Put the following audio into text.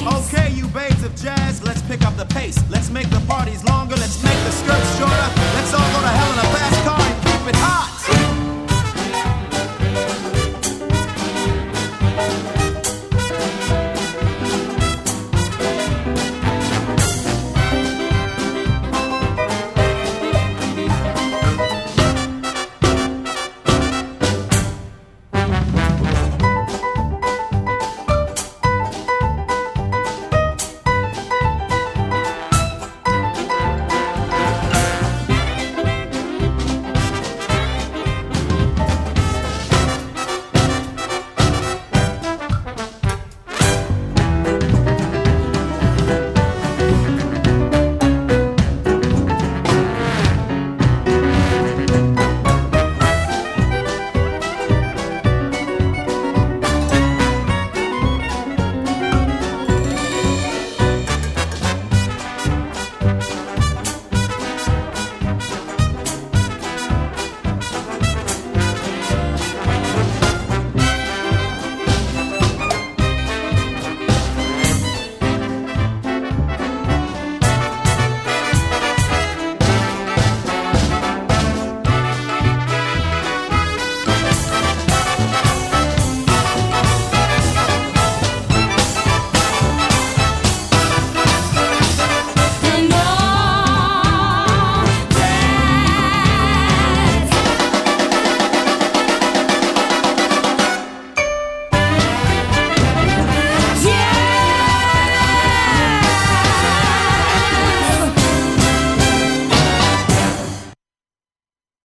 Okay, you babes of jazz, let's pick up the pace. Let's make the parties longer, let's make the skirts shorter. Let's all go to hell in a fast